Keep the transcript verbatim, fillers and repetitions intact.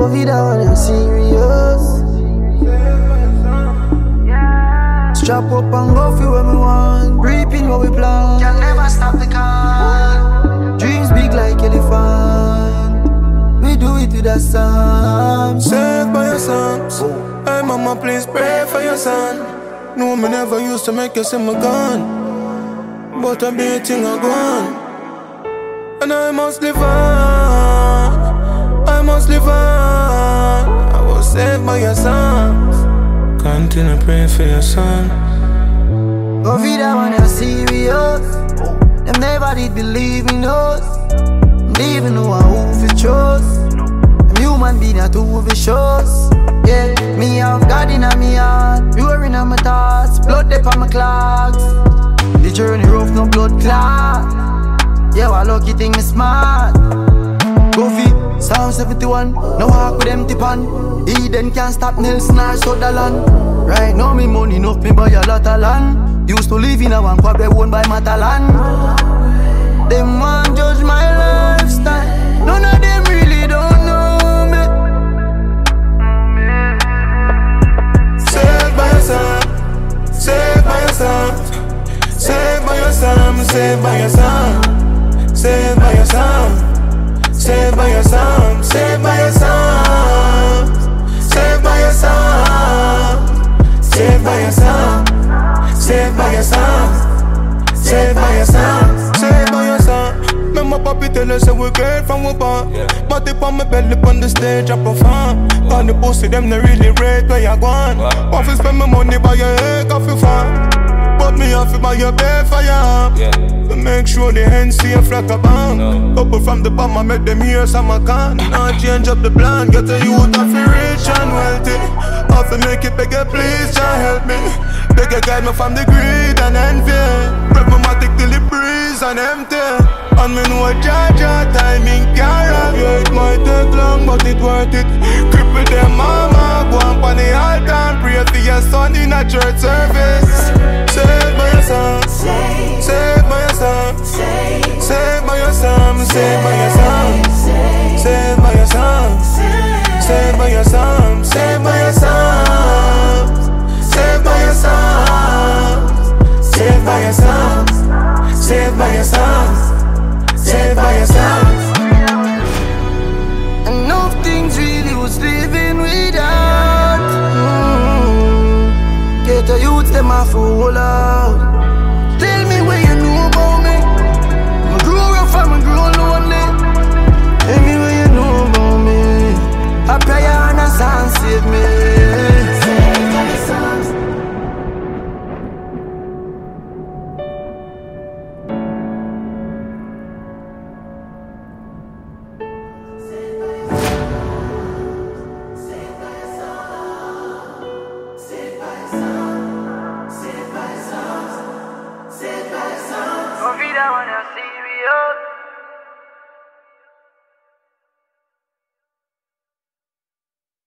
Go vida when you're serious. Strap up and go for what we want. Reaping what we plan. Can never stop the call. Dreams big like elephant. We do it with a song. Saved by your psalms. Hey mama, please pray for your son. No, me never used to make you see my gun, but I be a thing I gone. And I must live on, I must live on. I was saved by your psalms. Continue praying for your son. Go vida when you're serious. Them never did believe in us. They even know who we chose. Them human being are too vicious. Yeah, me have God in my heart, pure in my thoughts, blood up on my clogs. The journey rough, no blood clot. Yeah, what lucky thing me smart. Go feet, Psalm seventy-one. No walk with empty pan. Eden can't stop Nelson or Sutherland. Right now me money enough, me buy a lot of land. Used to live in a one crab owned by Matalan. Them want judge my lifestyle. None of them really don't know me. Saved by your son, saved by your son, saved by your son, saved by your son, saved by your son, saved by your son, saved by your son, saved by your son, saved by your son, saved by your son, saved by your son, saved by your son. Remember papi tell us that we great from we born. But if on my belly on the stage I perform. On the pussy them they really rate where you gone. Want to spend my money buy your head coffee farm. But me have to buy your bed for your yeah. To make sure the hands see a flock of bang. No. Couple from the bomb I make them hear some I can. Now change up the plan, get a youth of rich and wealthy. Have to make it bigger, please just help me. Bigger guide me from the greed and envy. Rep my matic till it breeze and empty. And me know a Jaja timing can't have you. It might take long but it worth it. Cripple them mama, go on pon the altar and pray for your son in a church service. Saved by your son, saved by your son, saved by your son, saved by your son, saved by your son, saved by your son, saved by your son, saved by your son, saved by your son, saved by your son, saved by your son. Enough things really was living without. Mm. Get the youths them a fool.